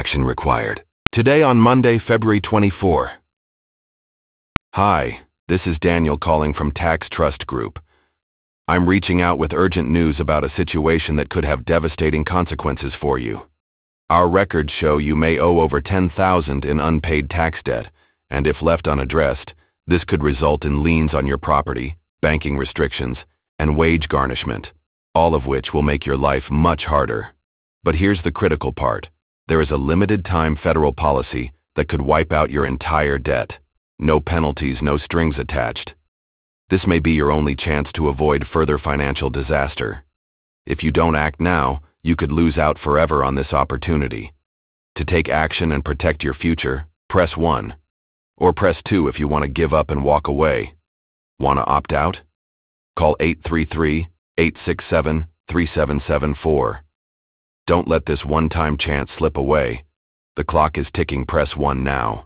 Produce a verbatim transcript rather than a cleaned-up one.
Action required. Today on Monday, February twenty-fourth. Hi, this is Daniel calling from Tax Trust Group. I'm reaching out with urgent news about a situation that could have devastating consequences for you. Our records show you may owe over ten thousand dollars in unpaid tax debt, and if left unaddressed, this could result in liens on your property, banking restrictions, and wage garnishment, all of which will make your life much harder. But here's the critical part. There is a limited-time federal policy that could wipe out your entire debt. No penalties, no strings attached. This may be your only chance to avoid further financial disaster. If you don't act now, you could lose out forever on this opportunity. To take action and protect your future, press one. Or press two if you want to give up and walk away. Want to opt out? Call eight three three, eight six seven, three seven seven four. Don't let this one-time chance slip away. The clock is ticking. Press one now.